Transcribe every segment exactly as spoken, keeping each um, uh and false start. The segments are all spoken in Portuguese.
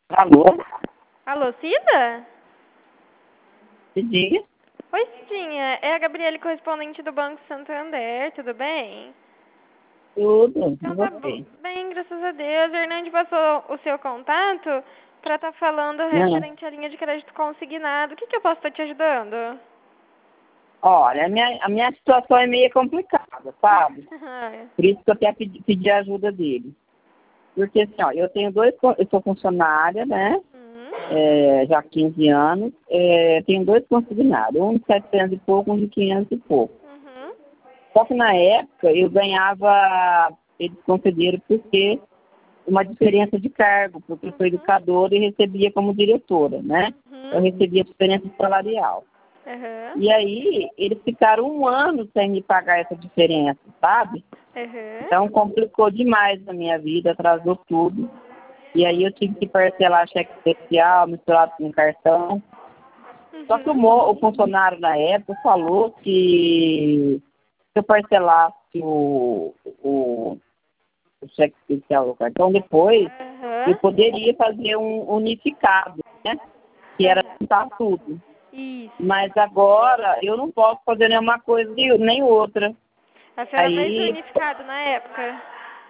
Alô? Alô, Cida? Me diga. Oi, Cidinha. É a Gabriele, correspondente do Banco Santander. Tudo bem? Tudo. E Então tá bo- você? bem, graças a Deus. O Hernande passou o seu contato pra estar falando Não. referente à linha de crédito consignado. O que, que eu posso estar te ajudando? Olha, a minha, a minha situação é meio complicada, sabe? Por isso que eu até pedi, pedi a ajuda dele. Porque assim, ó, eu tenho dois, con- eu sou funcionária, né? Uhum. É, já há quinze anos. É, tenho dois consignados, um de setecentos e pouco, um de quinhentos e pouco. Uhum. Só que na época eu ganhava, eles concederam porque uma diferença de cargo, porque eu sou Uhum. educadora e recebia como diretora, né? Eu Uhum. recebia diferença salarial. Uhum. E aí, eles ficaram um ano sem me pagar essa diferença, sabe? Uhum. Então, complicou demais na minha vida, atrasou tudo. E aí, eu tive que parcelar cheque especial, misturado com cartão. Só que o, Uhum. mo- o funcionário na época falou que se eu parcelasse o, o, o cheque especial do cartão, depois eu Uhum. poderia fazer um unificado, né? Que era Uhum. juntar tudo. Isso. Mas agora eu não posso fazer nenhuma coisa e nem outra. A senhora fez o Aí unificado na época?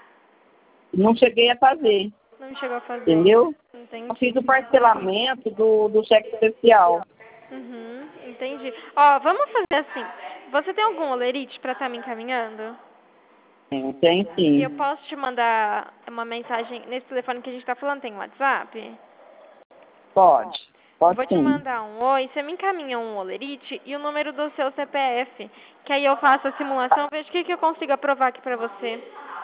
não cheguei a fazer, Não chegou a fazer. entendeu? Eu fiz Entendi. o parcelamento do, do cheque especial. Uhum, entendi. Ó, vamos fazer assim. Você tem algum olerite pra estar me encaminhando? Tem, tem E eu sim. posso te mandar uma mensagem nesse telefone que a gente tá falando, tem WhatsApp? Pode. Eu Pode vou te sim. mandar um oi, você me encaminha um olerite e o número do seu C P F, que aí eu faço a simulação, vejo o que, que eu consigo aprovar aqui pra você.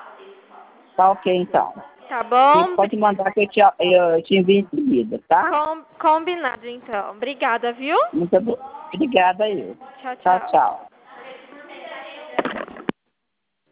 Tá ok, então. Tá E bom? pode mandar que eu te, eu te envio em seguida, tá? Com- combinado, então. Obrigada, viu? Muito obrigada eu. Tchau, Tchau, tchau. tchau.